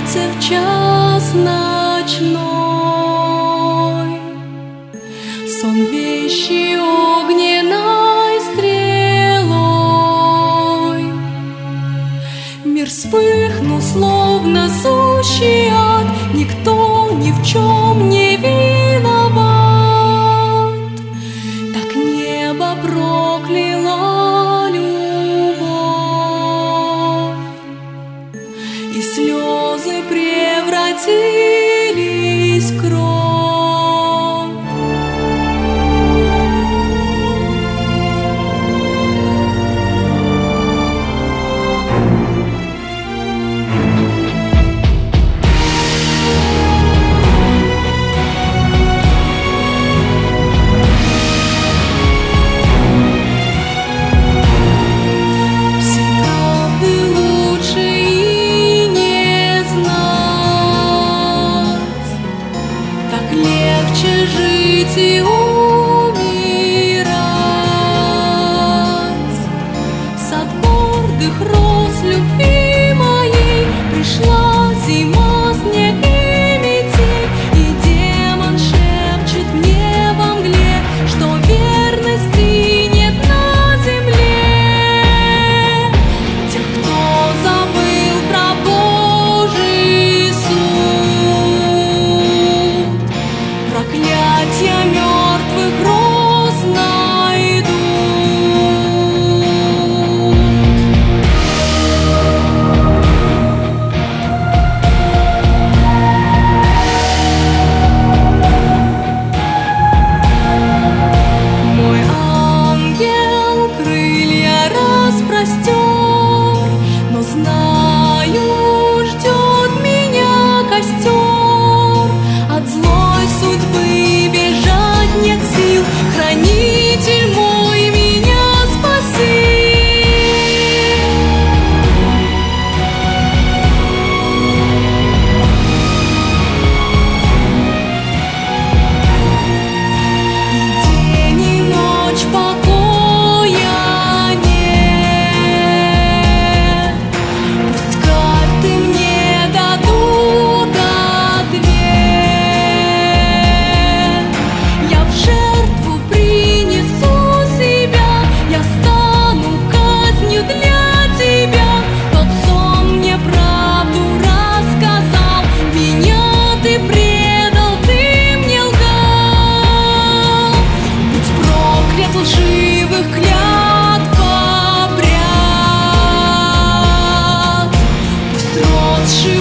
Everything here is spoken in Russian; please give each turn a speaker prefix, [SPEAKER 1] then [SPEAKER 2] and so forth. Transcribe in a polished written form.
[SPEAKER 1] сердце в час ночной. Сон вещий огненной стрелой. Мир вспыхнул, словно сущий ад, никто ни в чем не виноват. Так небо прокляло любовь, и слезы превратились в кровь. Легче жить и умирать. В сад гордых роз любви моей пришла зима, снег и метель, и демон шепчет мне во мгле, что верности нет на земле. Тех, кто забыл про Божий суд, проклятья мертвых роз найдут. Мой ангел крылья распростер, но знаю, ждет меня костер. От злой судьбы бежать нет сил, хранитель мой, меня спаси. И день, и ночь покоя нет. Пусть карты мне дадут ответ. Я в жертву принесу себя, я стану казнью для тебя. Тот сон мне правду рассказал, меня ты предал, ты мне лгал. Будь проклят, лживых клятв обряд, пусть росший